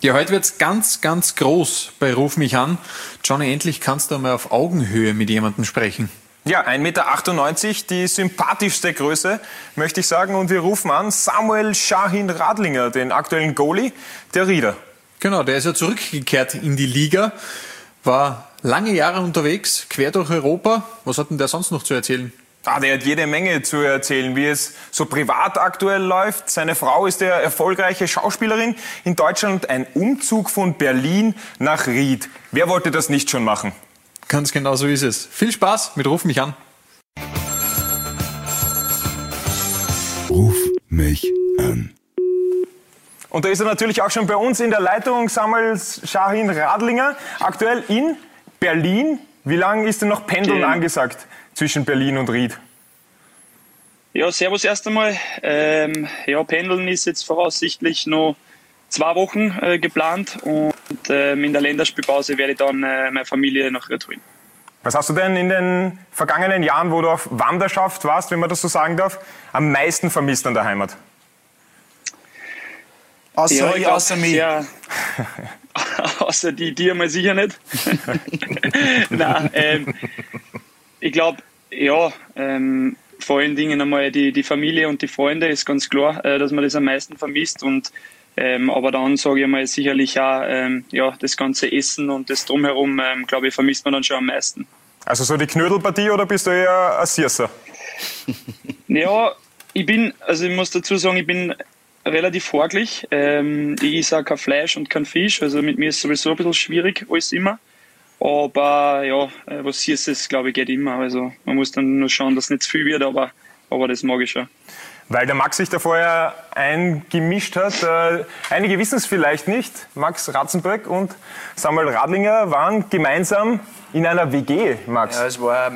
Ja, heute wird's ganz, ganz groß bei Ruf mich an. Johnny, endlich kannst du einmal auf Augenhöhe mit jemandem sprechen. Ja, 1,98 Meter, die sympathischste Größe, möchte ich sagen. Und wir rufen an Samuel Şahin Radlinger, den aktuellen Goalie der Rieder. Genau, der ist ja zurückgekehrt in die Liga, war lange Jahre unterwegs, quer durch Europa. Was hat denn der sonst noch zu erzählen? Der hat jede Menge zu erzählen, wie es so privat aktuell läuft. Seine Frau ist eine erfolgreiche Schauspielerin in Deutschland und ein Umzug von Berlin nach Ried. Wer wollte das nicht schon machen? Ganz genau so ist es. Viel Spaß mit Ruf mich an. Ruf mich an. Und da ist er natürlich auch schon bei uns in der Leitung, Samuel Şahin Radlinger, aktuell in Berlin. Wie lange ist denn noch Pendeln angesagt zwischen Berlin und Ried? Ja, servus erst einmal. Pendeln ist jetzt voraussichtlich noch 2 Wochen geplant und in der Länderspielpause werde ich dann meine Familie nach Ried holen. Was hast du denn in den vergangenen Jahren, wo du auf Wanderschaft warst, wenn man das so sagen darf, am meisten vermisst an der Heimat? Außer mich. Ja, außer die einmal sicher nicht. Nein, ich glaube, vor allen Dingen einmal die Familie und die Freunde ist ganz klar, dass man das am meisten vermisst. Und, aber dann sage ich mal sicherlich auch das ganze Essen und das Drumherum, glaube ich, vermisst man dann schon am meisten. Also so die Knödelpartie oder bist du eher ein Sierser? Ja, ich muss dazu sagen, ich bin relativ horglich. Ich esse auch kein Fleisch und kein Fisch, also mit mir ist es sowieso ein bisschen schwierig, alles immer. Aber ja, was Süßes, glaube ich, geht immer. Also man muss dann nur schauen, dass es nicht zu viel wird, aber das mag ich schon. Weil der Max sich da vorher eingemischt hat. Einige wissen es vielleicht nicht. Max Ratzenböck und Samuel Radlinger waren gemeinsam in einer WG, Max. Ja, es war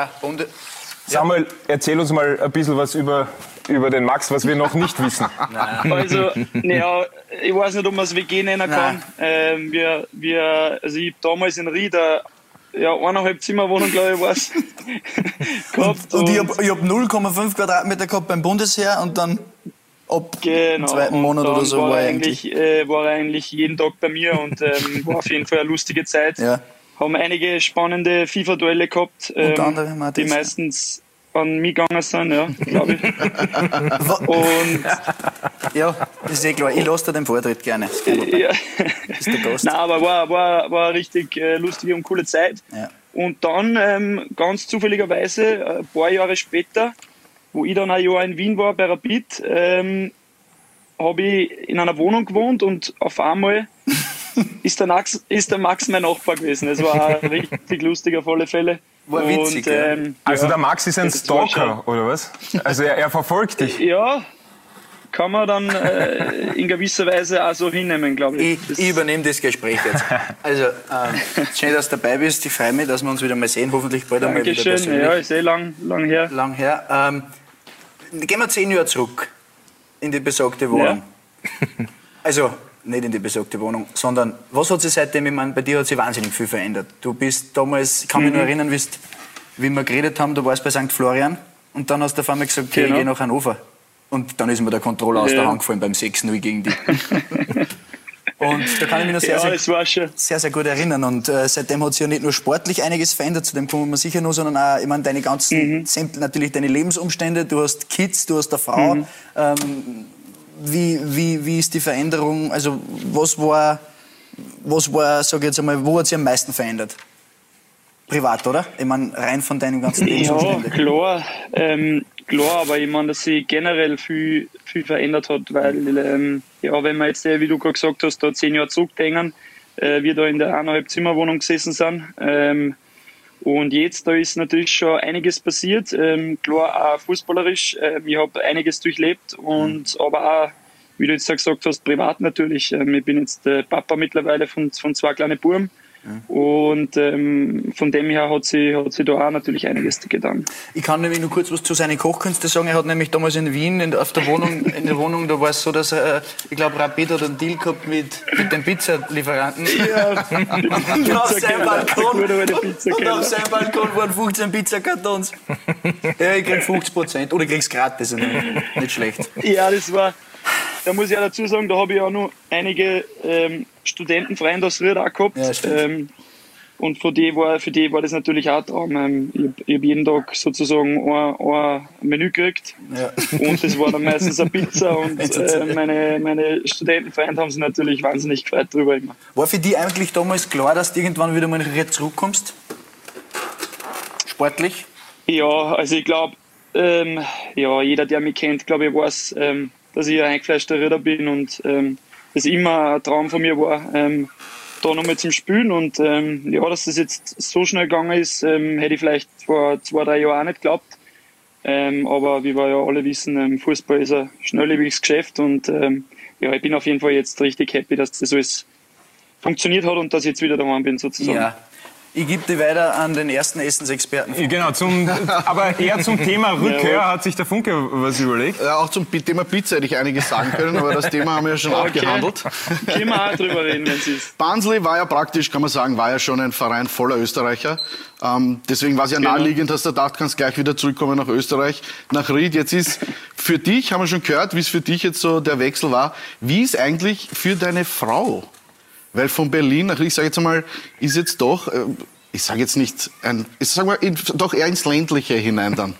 Samuel, erzähl uns mal ein bisschen was über den Max, was wir noch nicht wissen. Also, ich weiß nicht, ob man es WG nennen kann. Ich habe damals in Ried 1,5 Zimmerwohnung, glaube ich, war's, gehabt. Und ich hab 0,5 Quadratmeter gehabt beim Bundesheer und dann ab dem 2. Monat oder so war er eigentlich jeden Tag bei mir und war auf jeden Fall eine lustige Zeit. Ja. Haben einige spannende FIFA-Duelle gehabt, unter anderem auch die meistens an mich gegangen sind, ja, glaube ich. Und ja, das ist klar. Ich lasse dir den Vortritt gerne. Ja. Ist der Gast. Nein, aber war eine richtig lustige und coole Zeit. Ja. Und dann, ganz zufälligerweise, ein paar Jahre später, wo ich dann ein Jahr in Wien war bei Rapid, habe ich in einer Wohnung gewohnt und auf einmal ist der Max mein Nachbar gewesen. Es war richtig lustig auf alle Fälle. War witzig. Und, also der Max ist ein Stalker, oder was? Also er verfolgt dich? Ja, kann man dann in gewisser Weise auch so hinnehmen, glaube ich. Ich übernehme das Gespräch jetzt. Also, schön, dass du dabei bist. Ich freue mich, dass wir uns wieder mal sehen. Hoffentlich bald einmal wieder persönlich. Ja, ist lang her. Lang her. Gehen wir 10 Jahre zurück in die besagte Wohnung. Ja. Also, nicht in die besagte Wohnung, sondern was hat sich seitdem, ich meine, bei dir hat sich wahnsinnig viel verändert. Du bist damals, ich kann mich noch erinnern, wie wir geredet haben, du warst bei St. Florian und dann hast du auf einmal gesagt, okay, ich gehe nach Hannover. Und dann ist mir der Controller aus der Hand gefallen beim 6-0 gegen dich. Und da kann ich mich noch sehr, sehr gut erinnern. Und seitdem hat sich ja nicht nur sportlich einiges verändert, zu dem kommen wir sicher noch, sondern auch, ich meine, deine ganzen, natürlich deine Lebensumstände, du hast Kids, du hast eine Frau. Wie ist die Veränderung, also was war, sag ich jetzt einmal, wo hat sich am meisten verändert? Privat, oder? Ich meine, rein von deinen ganzen Lebensumständen. Ja, klar, aber ich meine, dass sich generell viel verändert hat, weil, wenn wir jetzt, wie du gerade gesagt hast, da 10 Jahre zurückdenken, wir da in der 1,5 Zimmerwohnung gesessen sind, und jetzt, da ist natürlich schon einiges passiert, klar auch fußballerisch, ich habe einiges durchlebt und aber auch, wie du jetzt gesagt hast, privat natürlich. Ich bin jetzt Papa mittlerweile von 2 kleinen Buben. Und von dem her hat sie da auch natürlich einiges getan. Ich kann nämlich nur kurz was zu seinen Kochkünsten sagen. Er hat nämlich damals in Wien in der Wohnung, da war es so, dass er, ich glaube, Rapid hat einen Deal gehabt mit dem Pizzalieferanten. Ja. Und auf seinem Balkon waren 15 Pizzakartons. Ja, ich krieg 50% oder ich krieg's gratis. Nicht schlecht. Ja, das war da muss ich auch dazu sagen, da habe ich auch noch einige Studentenfreunde aus Ried auch gehabt. Ja, stimmt. Und für die war das natürlich auch ein Traum. Ich habe jeden Tag sozusagen ein Menü gekriegt. Ja. Und das war dann meistens eine Pizza. Und meine Studentenfreunde haben sich natürlich wahnsinnig gefreut darüber immer. War für dich eigentlich damals klar, dass du irgendwann wieder mal nach Ried zurückkommst? Sportlich? Ja, also ich glaube, jeder, der mich kennt, glaube ich, weiß, dass ich ein eingefleischter Rieder bin und das immer ein Traum von mir war, da nochmal zum Spielen. Und dass das jetzt so schnell gegangen ist, hätte ich vielleicht vor 2-3 Jahren auch nicht geglaubt. Aber wie wir ja alle wissen, Fußball ist ein schnelllebiges Geschäft und ich bin auf jeden Fall jetzt richtig happy, dass das alles funktioniert hat und dass ich jetzt wieder daheim bin sozusagen. Ja. Ich gebe die weiter an den ersten Essensexperten. Genau, aber eher zum Thema Rückkehr hat sich der Funke was überlegt. Ja, auch zum Thema Pizza hätte ich einiges sagen können, aber das Thema haben wir ja schon abgehandelt. Können wir auch drüber reden, wenn es ist. Barnsley war ja praktisch, kann man sagen, war ja schon ein Verein voller Österreicher. Deswegen war es ja naheliegend, dass du dachtest, kannst gleich wieder zurückkommen nach Österreich, nach Ried. Jetzt ist für dich, haben wir schon gehört, wie es für dich jetzt so der Wechsel war. Wie ist eigentlich für deine Frau? Weil von Berlin nach, ich sage jetzt einmal, ist jetzt doch, ich sage jetzt nicht, doch eher ins Ländliche hinein dann.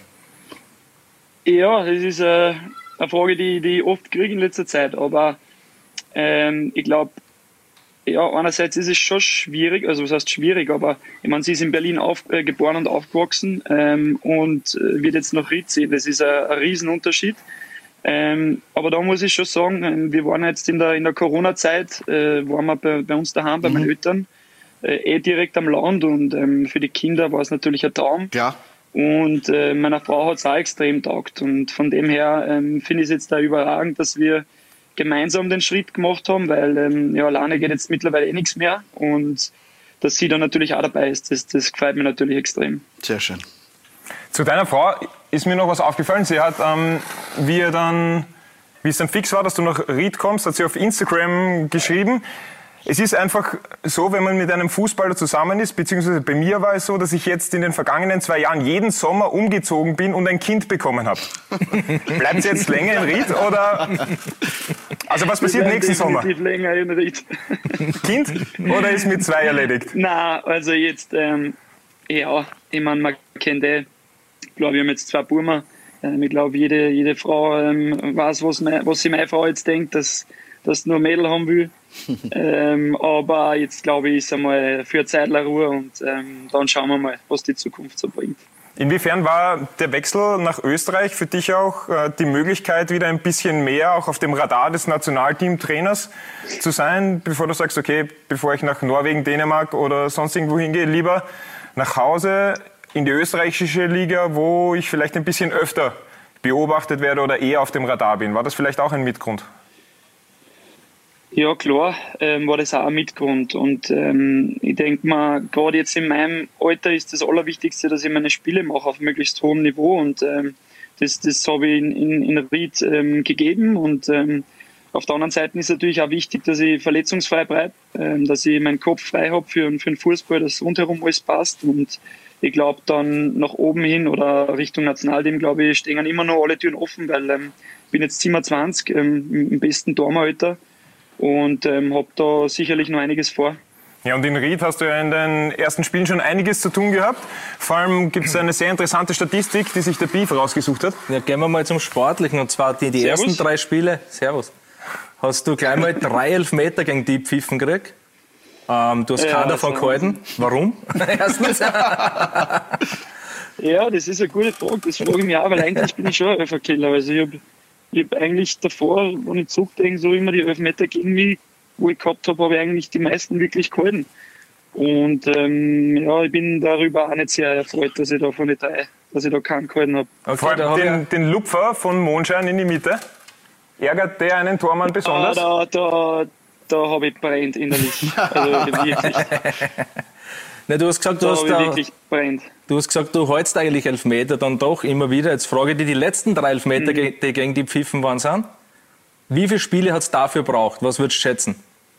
Ja, das ist eine Frage, die ich oft kriege in letzter Zeit. Aber ich glaube, einerseits ist es schon schwierig, also was heißt schwierig, aber ich meine, sie ist in Berlin geboren und aufgewachsen und wird jetzt nach Ried ziehen. Das ist ein Riesenunterschied. Aber da muss ich schon sagen, wir waren jetzt in der Corona-Zeit, waren wir bei uns daheim, bei meinen Eltern, direkt am Land und für die Kinder war es natürlich ein Traum. Ja. Und meiner Frau hat es auch extrem taugt und von dem her finde ich es jetzt da überragend, dass wir gemeinsam den Schritt gemacht haben, weil alleine geht jetzt mittlerweile nichts mehr und dass sie dann natürlich auch dabei ist, das gefällt mir natürlich extrem. Sehr schön. Zu deiner Frau ist mir noch was aufgefallen. Sie hat, wie es dann fix war, dass du nach Ried kommst, hat sie auf Instagram geschrieben. Es ist einfach so, wenn man mit einem Fußballer zusammen ist, beziehungsweise bei mir war es so, dass ich jetzt in den vergangenen 2 Jahren jeden Sommer umgezogen bin und ein Kind bekommen habe. Bleibt sie jetzt länger in Ried oder? Also was passiert nächsten Sommer? Definitiv länger in Ried. Kind oder ist mit 2 erledigt? Na, also jetzt, ich meine, man kennt ich glaube, wir haben jetzt 2 Burmen. Ich glaube, jede Frau weiß, was sie meine Frau jetzt denkt, dass nur ein Mädel haben will. Aber jetzt, glaube ich, ist einmal für eine Zeit lang Ruhe und dann schauen wir mal, was die Zukunft so bringt. Inwiefern war der Wechsel nach Österreich für dich auch die Möglichkeit, wieder ein bisschen mehr auch auf dem Radar des Nationalteamtrainers zu sein, bevor du sagst, okay, bevor ich nach Norwegen, Dänemark oder sonst irgendwo hingehe, lieber nach Hause in die österreichische Liga, wo ich vielleicht ein bisschen öfter beobachtet werde oder eher auf dem Radar bin. War das vielleicht auch ein Mitgrund? Ja, klar, war das auch ein Mitgrund. Und ich denke mal, gerade jetzt in meinem Alter ist das Allerwichtigste, dass ich meine Spiele mache auf möglichst hohem Niveau. Und das habe ich in Ried gegeben. Und auf der anderen Seite ist natürlich auch wichtig, dass ich verletzungsfrei bleibe, dass ich meinen Kopf frei habe für den Fußball, dass rundherum alles passt. Und ich glaube, dann nach oben hin oder Richtung Nationalteam, glaube ich, stehen immer noch alle Türen offen, weil ich bin jetzt 27, im besten Tormalter. Und habe da sicherlich noch einiges vor. Ja, und in Ried hast du ja in den ersten Spielen schon einiges zu tun gehabt. Vor allem gibt es eine sehr interessante Statistik, die sich der Beef rausgesucht hat. Ja, gehen wir mal zum Sportlichen. Und zwar die ersten 3 Spiele. Servus. Hast du gleich mal 3 Elfmeter gegen die Pfiffen gekriegt. Du hast keinen davon gehalten. Warum? Erstens. Ja, das ist eine gute Frage. Das frage ich mich auch, weil eigentlich bin ich schon ein Elferkiller. Also ich hab eigentlich davor, wenn ich zurückdenke, so immer die Elfmeter gegen mich, wo ich gehabt habe, habe ich eigentlich die meisten wirklich gehalten. Und ich bin darüber auch nicht sehr erfreut, dass ich da von den 3, dass ich da keinen gehalten habe. Okay, vor allem den Lupfer von Mondschein in die Mitte. Ärgert der einen Tormann besonders? Da habe ich brennt innerlich. Also wirklich. Na, du hast gesagt, du hast gesagt, du hältst eigentlich Elfmeter dann doch immer wieder. Jetzt frage ich dich, die letzten 3 Elfmeter, die gegen die Pfiffen waren, sind. Wie viele Spiele hat es dafür gebraucht? Was würdest du schätzen?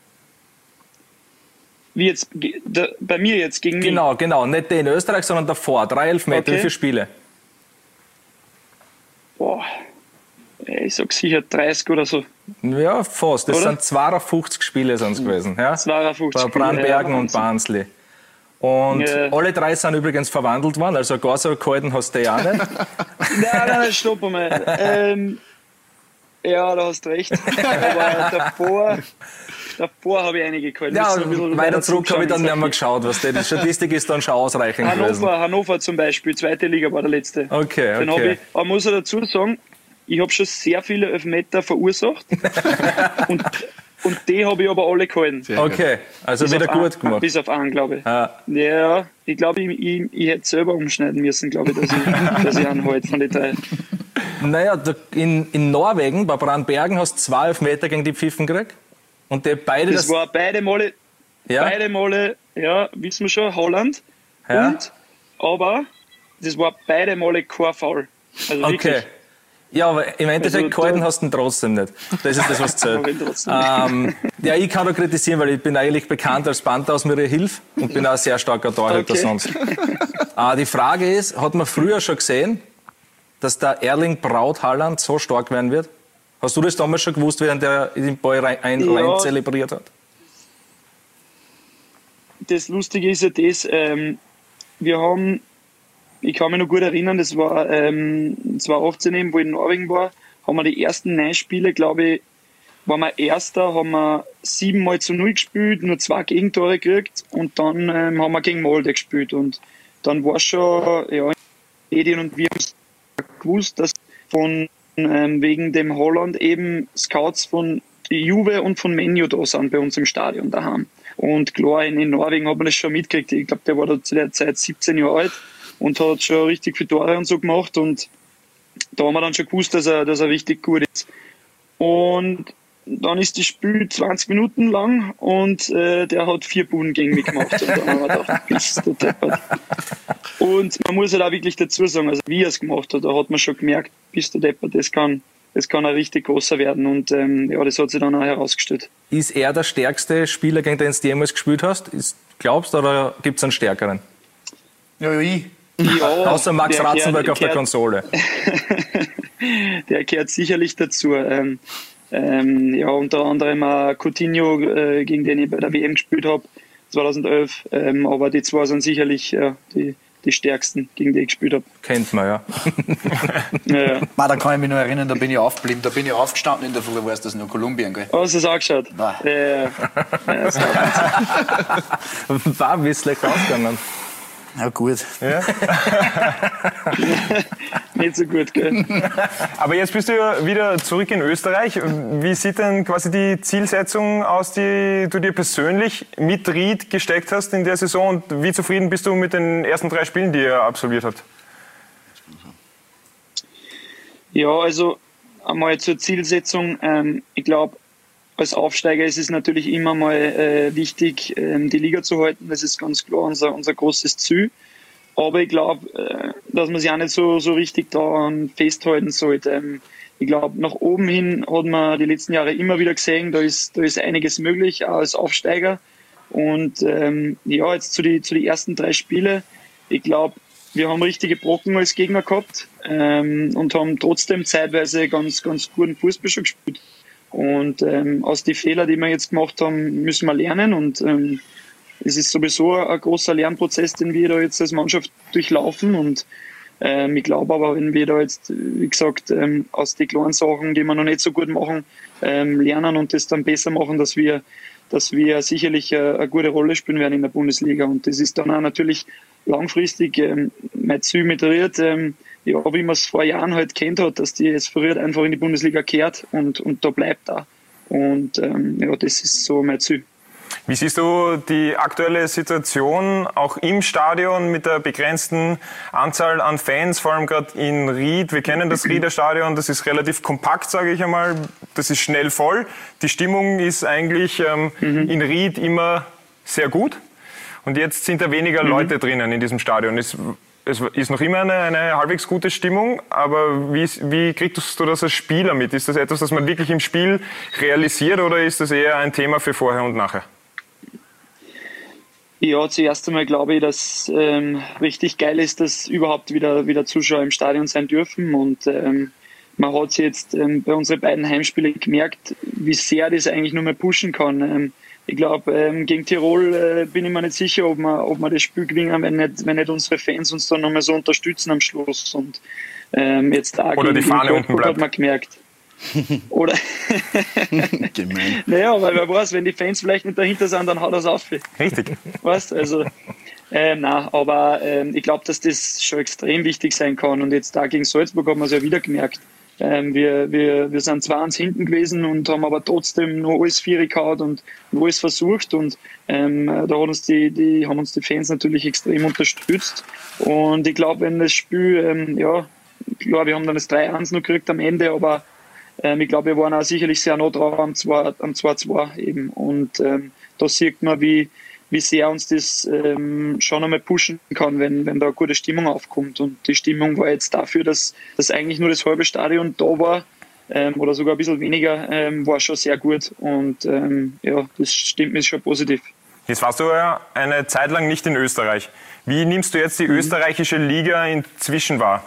Wie jetzt, bei mir jetzt gegen mich? Genau. Nicht in Österreich, sondern davor. 3 Elfmeter. Okay. Wie viele Spiele? Boah. Ich sag sicher 30 oder so. Ja, fast. Das oder? sind 52 Spiele sind es gewesen. Ja? 52 bei Brandbergen und Barnsley. Und alle 3 sind übrigens verwandelt worden, also gar so gehalten hast du ja auch nicht. Nein, stopp einmal. Ja, da hast du recht. Aber davor habe ich einige gehalten. Ja, weiter zurück habe ich dann nicht mehr geschaut. Die Statistik ist dann schon ausreichend gewesen. Hannover zum Beispiel, 2. Liga war der letzte. Okay. Aber muss ich dazu sagen, ich habe schon sehr viele Elfmeter verursacht. und die habe ich aber alle gehalten. Okay, also bis wieder gut gemacht. Bis auf einen, glaube ich. Ja, ich glaube, ich hätte selber umschneiden müssen, glaube ich, dass ich einen halte von den 3. Naja, in Norwegen, bei Brandbergen, hast du 2 Elfmeter gegen die Pfiffen gekriegt. Und die beide... Das war beide Male, ja, wissen wir schon, Holland. Ja. Aber das war beide Male kein Foul. Also okay. Wirklich. Ja, aber im Endeffekt gehalten hast du ihn trotzdem nicht. Das ist das, was zählt. Ja, ich kann da kritisieren, weil ich bin eigentlich bekannt als Panther aus mir Hilfe und bin auch ein sehr starker Torhüter sonst. Die Frage ist, hat man früher schon gesehen, dass der Erling Braut Haaland so stark werden wird? Hast du das damals schon gewusst, während er den Ball rein zelebriert hat? Das Lustige ist ja das, ich kann mich noch gut erinnern, das war 2018 eben, wo ich in Norwegen war, haben wir die ersten 9 Spiele, glaube ich, waren wir Erster, haben wir 7-0 gespielt, nur 2 Gegentore gekriegt und dann haben wir gegen Molde gespielt und dann war schon, ja, Medien und wir haben gewusst, dass von wegen dem Holland eben Scouts von Juve und von Man U da sind bei uns im Stadion daheim. Und klar, in Norwegen hat man das schon mitgekriegt. Ich glaube, der war da zu der Zeit 17 Jahre alt und hat schon richtig viele Tore und so gemacht und da haben wir dann schon gewusst, dass er richtig gut ist. Und dann ist das Spiel 20 Minuten lang und der hat 4 Buden gegen mich gemacht. Und dann haben wir gedacht, bist du deppert. Und man muss halt auch wirklich dazu sagen, also wie er es gemacht hat, da hat man schon gemerkt, bist du deppert, das kann ein richtig großer werden. Und ja, das hat sich dann auch herausgestellt. Ist er der stärkste Spieler, gegen den du jemals gespielt hast? Glaubst du, oder gibt es einen stärkeren? Ja, ich. Ja, außer Max Ratzenberg auf der Konsole. Der gehört sicherlich dazu. Ja, unter anderem auch Coutinho, gegen den ich bei der WM gespielt habe, 2011. Aber die 2 sind sicherlich die stärksten, gegen die ich gespielt habe. Kennt man, ja. Ja. Da kann ich mich noch erinnern, da bin ich aufgeblieben, da bin ich aufgestanden in der Früh, weißt du, das noch Kolumbien, gell? Oh, hast du das angeschaut? Nein. War ein bisschen ausgegangen. Ja, gut. Ja? Nicht so gut, gell? Aber jetzt bist du ja wieder zurück in Österreich. Wie sieht denn quasi die Zielsetzung aus, die du dir persönlich mit Ried gesteckt hast in der Saison? Und wie zufrieden bist du mit den ersten 3 Spielen, die er absolviert hat? Ja, also einmal zur Zielsetzung. Ich glaube, als Aufsteiger ist es natürlich immer mal wichtig, die Liga zu halten. Das ist ganz klar unser großes Ziel. Aber ich glaube, dass man sich auch nicht so richtig daran festhalten sollte. Ich glaube, nach oben hin hat man die letzten Jahre immer wieder gesehen, da ist einiges möglich, auch als Aufsteiger. Und ja, jetzt zu die ersten 3 Spiele. Ich glaube, wir haben richtige Brocken als Gegner gehabt und haben trotzdem zeitweise ganz guten Fußball schon gespielt. Und aus den Fehlern, die wir jetzt gemacht haben, müssen wir lernen. Und es ist sowieso ein großer Lernprozess, den wir da jetzt als Mannschaft durchlaufen. Und ich glaube aber, wenn wir da jetzt, wie gesagt, aus den kleinen Sachen, die wir noch nicht so gut machen, lernen und das dann besser machen, dass wir sicherlich eine gute Rolle spielen werden in der Bundesliga. Und das ist dann auch natürlich langfristig mein Ziel mit Ried, ja, wie man es vor Jahren halt kennt hat, dass die jetzt früher einfach in die Bundesliga kehrt und da bleibt da. Und ja, das ist so mein Ziel. Wie siehst du die aktuelle Situation auch im Stadion mit der begrenzten Anzahl an Fans, vor allem gerade in Ried? Wir kennen das Rieder Stadion, das ist relativ kompakt, sage ich einmal. Das ist schnell voll. Die Stimmung ist eigentlich in Ried immer sehr gut. Und jetzt sind da weniger Leute drinnen in diesem Stadion. Es ist noch immer eine halbwegs gute Stimmung, aber wie kriegst du das als Spieler mit? Ist das etwas, das man wirklich im Spiel realisiert oder ist das eher ein Thema für vorher und nachher? Ja, zuerst einmal glaube ich, dass richtig geil ist, dass überhaupt wieder Zuschauer im Stadion sein dürfen und man hat es jetzt bei unseren beiden Heimspielen gemerkt, wie sehr das eigentlich nur mehr pushen kann. Ich glaube, gegen Tirol bin ich mir nicht sicher, ob wir das Spiel gewinnen, wenn nicht unsere Fans uns dann nochmal so unterstützen am Schluss. Und jetzt auch oder die Fahne unten bleibt. Hat man gemerkt. Oder Gemein. Naja, weil wer weiß, wenn die Fans vielleicht nicht dahinter sind, dann haut das auf. Richtig. Weißt, also, nein, aber ich glaube, dass das schon extrem wichtig sein kann. Und jetzt da gegen Salzburg haben wir es ja wieder gemerkt. Wir sind 2-1 hinten gewesen und haben aber trotzdem noch alles 4 gehauen und alles versucht. Und da haben uns die Fans natürlich extrem unterstützt. Und ich glaube, wenn das Spiel, klar, wir haben dann das 3-1 noch gekriegt am Ende, aber ich glaube, wir waren auch sicherlich sehr nah dran am 2-2 eben. Und da sieht man, wie sehr uns das schon einmal pushen kann, wenn da eine gute Stimmung aufkommt. Und die Stimmung war jetzt dafür, dass eigentlich nur das halbe Stadion da war, oder sogar ein bisschen weniger, war schon sehr gut. Und das stimmt mir schon positiv. Jetzt warst du ja eine Zeit lang nicht in Österreich. Wie nimmst du jetzt die österreichische Liga inzwischen wahr?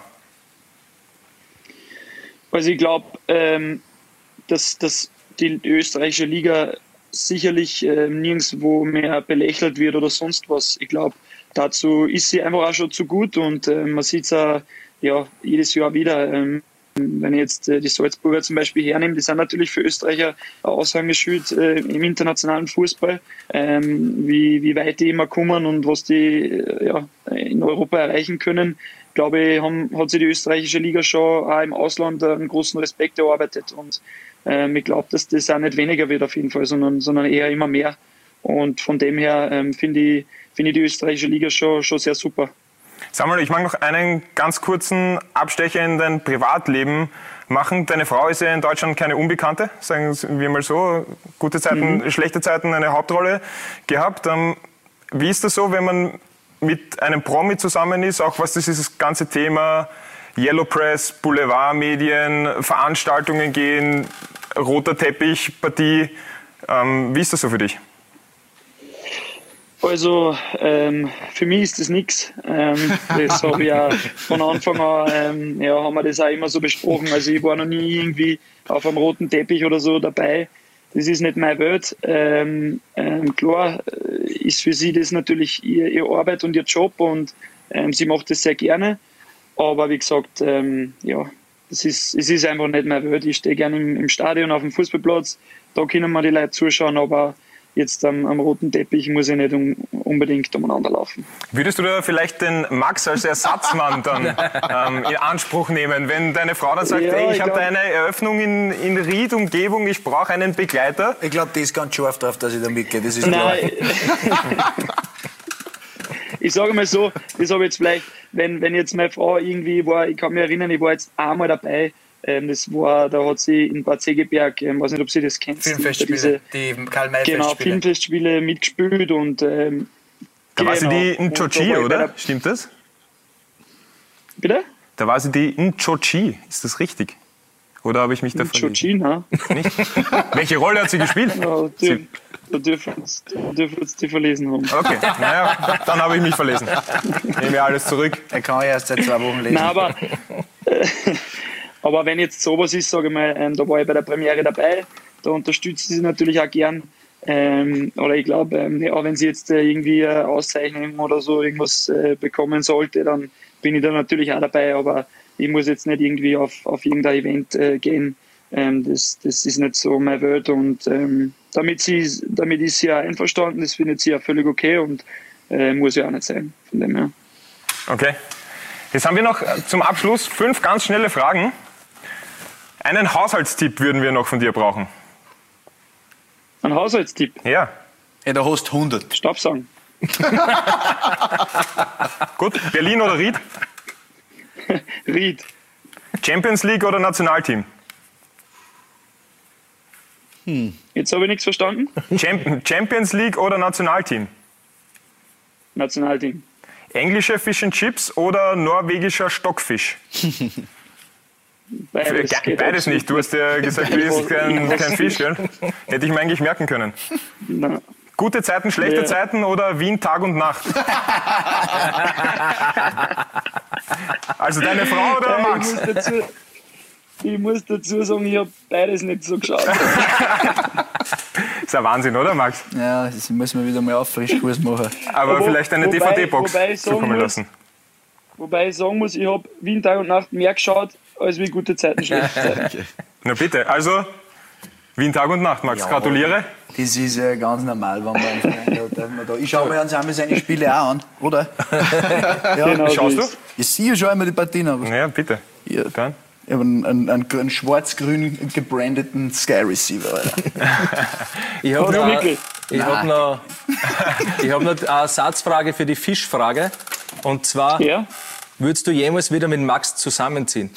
Also ich glaube, dass die österreichische Liga sicherlich nirgendwo mehr belächelt wird oder sonst was. Ich glaube, dazu ist sie einfach auch schon zu gut und man sieht es auch jedes Jahr wieder. Wenn ich jetzt die Salzburger zum Beispiel hernehme, die sind natürlich für Österreicher ein Aushängeschild im internationalen Fußball, wie weit die immer kommen und was die in Europa erreichen können. Glaube ich, hat sich die österreichische Liga schon auch im Ausland einen großen Respekt erarbeitet und ich glaube, dass das auch nicht weniger wird auf jeden Fall, sondern eher immer mehr. Und von dem her finde ich die österreichische Liga schon sehr super. Samuel, ich mag noch einen ganz kurzen Abstecher in dein Privatleben machen. Deine Frau ist ja in Deutschland keine Unbekannte, sagen wir mal so. Gute Zeiten, schlechte Zeiten, eine Hauptrolle gehabt. Wie ist das so, wenn man mit einem Promi zusammen ist, auch was dieses ganze Thema Yellow Press, Boulevardmedien, Veranstaltungen gehen, roter Teppich, Partie. Wie ist das so für dich? Also für mich ist das nichts. Das habe ich auch von Anfang an, haben wir das auch immer so besprochen. Also ich war noch nie irgendwie auf einem roten Teppich oder so dabei. Das ist nicht meine Welt. Klar ist für sie das natürlich ihr Arbeit und ihr Job und sie macht das sehr gerne. Aber wie gesagt, es ist einfach nicht meine Welt. Ich stehe gerne im Stadion, auf dem Fußballplatz. Da können wir die Leute zuschauen, aber jetzt am roten Teppich muss ich nicht unbedingt umeinander laufen. Würdest du da vielleicht den Max als Ersatzmann dann in Anspruch nehmen, wenn deine Frau dann sagt, ich habe da eine Eröffnung in Ried-Umgebung, ich brauche einen Begleiter? Ich glaube, die ist ganz scharf drauf, dass ich da mitgehe, das ist klar. Ich sage mal so, das habe ich jetzt vielleicht, wenn jetzt meine Frau irgendwie war, ich kann mich erinnern, ich war jetzt einmal dabei, da hat sie in Bad Segeberg, weiß nicht, ob sie das kennt. Filmfestspiele, die Karl-May-Festspiele. Genau, Filmfestspiele mitgespielt und da war sie die Nchochi, oder? Stimmt das? Bitte? Da war sie die Nchochi, ist das richtig? Oder habe ich mich da verlesen? Nchochi, ne? Nicht? Welche Rolle hat sie gespielt? Ja, da dürfen uns die verlesen haben. Okay, naja, dann habe ich mich verlesen. Nehmen wir alles zurück. Er kann ja erst seit 2 Wochen lesen. Nein, aber wenn jetzt sowas ist, sage ich mal, da war ich bei der Premiere dabei, da unterstützt sie natürlich auch gern. Oder ich glaube, auch wenn sie jetzt irgendwie eine Auszeichnung oder so irgendwas bekommen sollte, dann bin ich da natürlich auch dabei, aber ich muss jetzt nicht irgendwie auf irgendein Event gehen. Das ist nicht so meine Welt und damit ist sie ja einverstanden, das findet sie ja völlig okay und muss ja auch nicht sein, von dem her. Okay. Jetzt haben wir noch zum Abschluss 5 ganz schnelle Fragen. Einen Haushaltstipp würden wir noch von dir brauchen. Ein Haushaltstipp? Ja. Ja, da hast 100. Staubsaugen. Gut, Berlin oder Ried? Ried. Champions League oder Nationalteam? Jetzt habe ich nichts verstanden. Champions League oder Nationalteam? Nationalteam. Englische Fish and Chips oder norwegischer Stockfisch? Beides nicht. Du hast ja gesagt, du isst kein Fisch, gell? Hätte ich mir eigentlich merken können. Nein. Gute Zeiten, schlechte Zeiten oder Wien Tag und Nacht? Also deine Frau oder Max? Ich muss dazu sagen, ich habe beides nicht so geschaut. Das ist ein Wahnsinn, oder Max? Ja, das muss man wieder mal Auffrischkurs machen. Aber vielleicht eine DVD-Box zukommen lassen. Wobei ich sagen muss, ich habe Wien Tag und Nacht mehr geschaut, als wie gute Zeiten, schlechte Zeiten. Okay. Na bitte, also Wien Tag und Nacht, Max, gratuliere. Das ist ja ganz normal, wenn man einen Freund hat. Ich schaue mir einmal seine Spiele auch an, oder? Ja, genau, schaust du? Ich sehe schon immer die Partien an. Ja, bitte. Ja. Dann. Ich habe einen schwarz-grün gebrandeten Sky Receiver. Ich habe noch eine Ersatzfrage für die Fischfrage. Und zwar, würdest du jemals wieder mit Max zusammenziehen?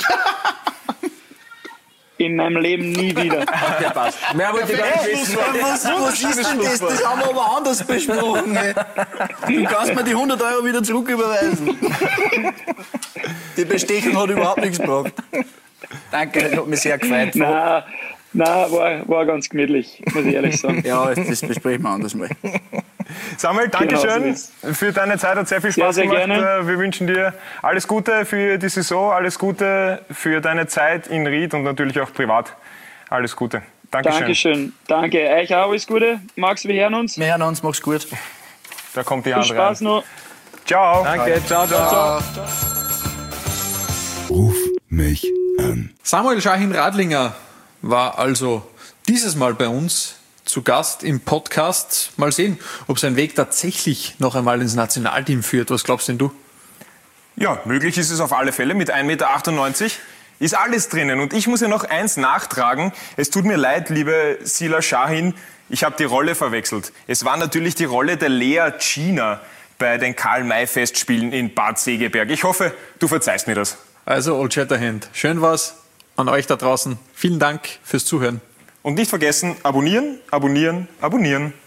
In meinem Leben nie wieder. Okay, passt. Mehr wollte ich gar nicht wissen. Was ist denn das? Das haben wir aber anders besprochen. Ey. Du kannst mir die 100 € wieder zurücküberweisen. Die Bestechung hat überhaupt nichts gebracht. Danke, das hat mich sehr gefreut. Nein, war ganz gemütlich, muss ich ehrlich sagen. Ja, das besprechen wir anders mal. Samuel, Dankeschön für deine Zeit, hat sehr viel Spaß gemacht. Gerne. Wir wünschen dir alles Gute für die Saison, alles Gute für deine Zeit in Ried und natürlich auch privat. Alles Gute. Dankeschön. Dankeschön. Danke. Euch auch alles Gute. Max, wir hören uns. Wir hören uns, mach's gut. Da kommt die Viel Hand rein. Spaß noch. Ciao. Danke, ciao. Ruf mich an. Samuel Schahin-Radlinger war also dieses Mal bei uns zu Gast im Podcast. Mal sehen, ob sein Weg tatsächlich noch einmal ins Nationalteam führt. Was glaubst denn du? Ja, möglich ist es auf alle Fälle. Mit 1,98 Meter ist alles drinnen. Und ich muss ja noch eins nachtragen. Es tut mir leid, liebe Sila Schahin, ich habe die Rolle verwechselt. Es war natürlich die Rolle der Lea Gina bei den Karl-May-Festspielen in Bad Segeberg. Ich hoffe, du verzeihst mir das. Also, Old Shatterhand, schön war's an euch da draußen. Vielen Dank fürs Zuhören. Und nicht vergessen, abonnieren, abonnieren, abonnieren.